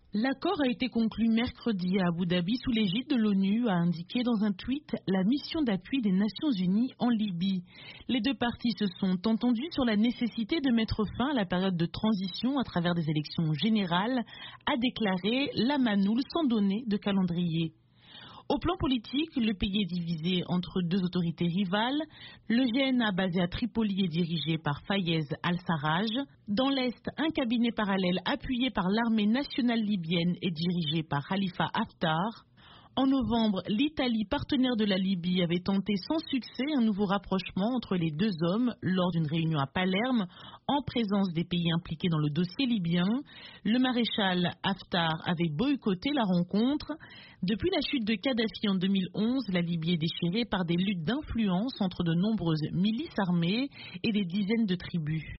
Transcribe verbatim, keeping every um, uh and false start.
L'accord a été conclu mercredi à Abu Dhabi sous l'égide de l'ONU, a indiqué dans un tweet la mission d'appui des Nations Unies en Libye. Les deux parties se sont entendues sur la nécessité de mettre fin à la période de transition à travers des élections générales, a déclaré Lamanoul sans donner de calendrier. Au plan politique, le pays est divisé entre deux autorités rivales. Le G N A basé à Tripoli est dirigé par Fayez al-Sarraj. Dans l'Est, un cabinet parallèle appuyé par l'armée nationale libyenne est dirigé par Khalifa Haftar. En novembre, l'Italie, partenaire de la Libye, avait tenté sans succès un nouveau rapprochement entre les deux hommes lors d'une réunion à Palerme, en présence des pays impliqués dans le dossier libyen. Le maréchal Haftar avait boycotté la rencontre. Depuis la chute de Kadhafi en deux mille onze, la Libye est déchirée par des luttes d'influence entre de nombreuses milices armées et des dizaines de tribus.